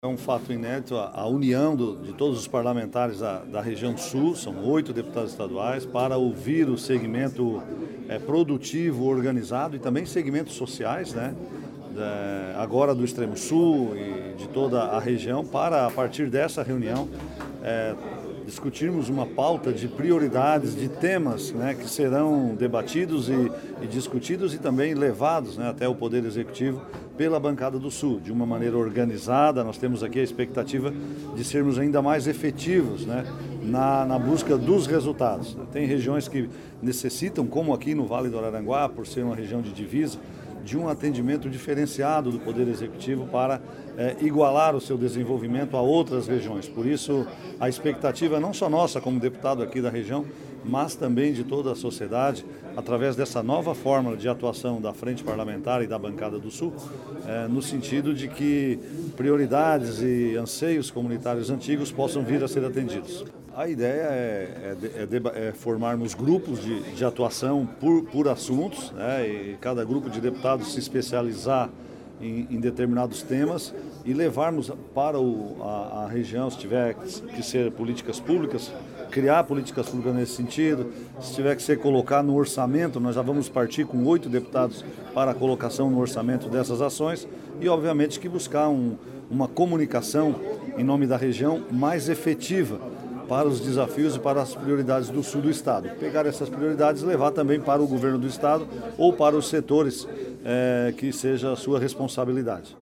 É um fato inédito a união de todos os parlamentares da região sul, são 8 deputados estaduais, para ouvir o segmento produtivo, organizado e também segmentos sociais, né? Agora do extremo sul e de toda a região, para a partir dessa reunião discutirmos uma pauta de prioridades, de temas, né, que serão debatidos e discutidos e também levados, né, até o Poder Executivo pela bancada do Sul, de uma maneira organizada. Nós temos aqui a expectativa de sermos ainda mais efetivos, né, na busca dos resultados. Tem regiões que necessitam, como aqui no Vale do Araranguá, por ser uma região de divisa, de um atendimento diferenciado do Poder Executivo para igualar o seu desenvolvimento a outras regiões. Por isso, a expectativa não só nossa como deputado aqui da região, mas também de toda a sociedade, através dessa nova fórmula de atuação da Frente Parlamentar e da Bancada do Sul, no sentido de que prioridades e anseios comunitários antigos possam vir a ser atendidos. A ideia é formarmos grupos de atuação por assuntos, né, e cada grupo de deputados se especializar em determinados temas e levarmos para a região, se tiver que ser políticas públicas, criar políticas públicas nesse sentido. Se tiver que ser colocar no orçamento, nós já vamos partir com 8 deputados para a colocação no orçamento dessas ações e, obviamente, que buscar uma comunicação em nome da região mais efetiva para os desafios e para as prioridades do sul do estado. Pegar essas prioridades e levar também para o governo do estado ou para os setores que seja a sua responsabilidade.